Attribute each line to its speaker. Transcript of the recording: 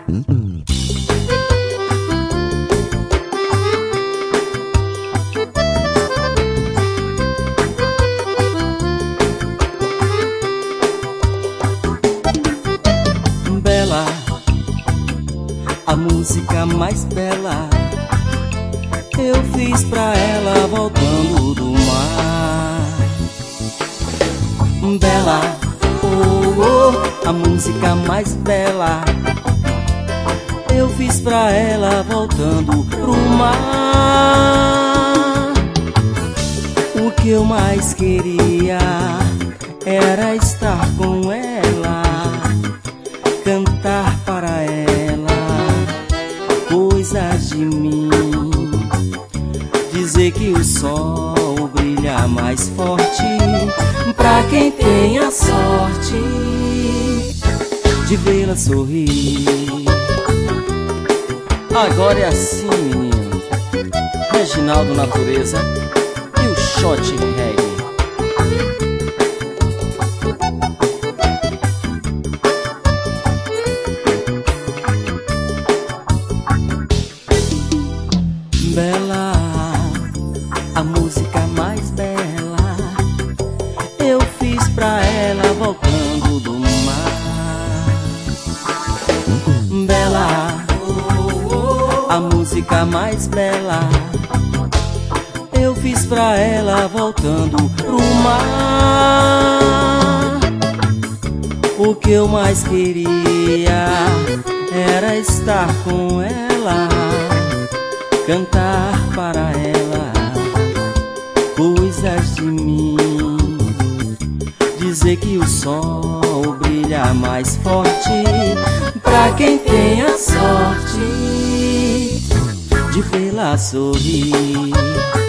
Speaker 1: Bela, a música mais bela eu fiz pra ela voltando do mar. Bela, oh, oh, a música mais bela eu fiz pra ela voltando pro mar. O que eu mais queria era estar com ela, cantar para ela coisas de mim, dizer que o sol brilha mais forte pra quem tem a sorte de vê-la sorrir. Agora é assim, menino. Reginaldo Natureza e o Shot Reggae. Bela, a música mais bela eu fiz pra ela voltando do mar. Bela, a música mais bela eu fiz pra ela voltando pro mar. O que eu mais queria era estar com ela, cantar para ela coisas de mim, dizer que o sol brilha mais forte pra quem tem a sorte de vê-la sorrir.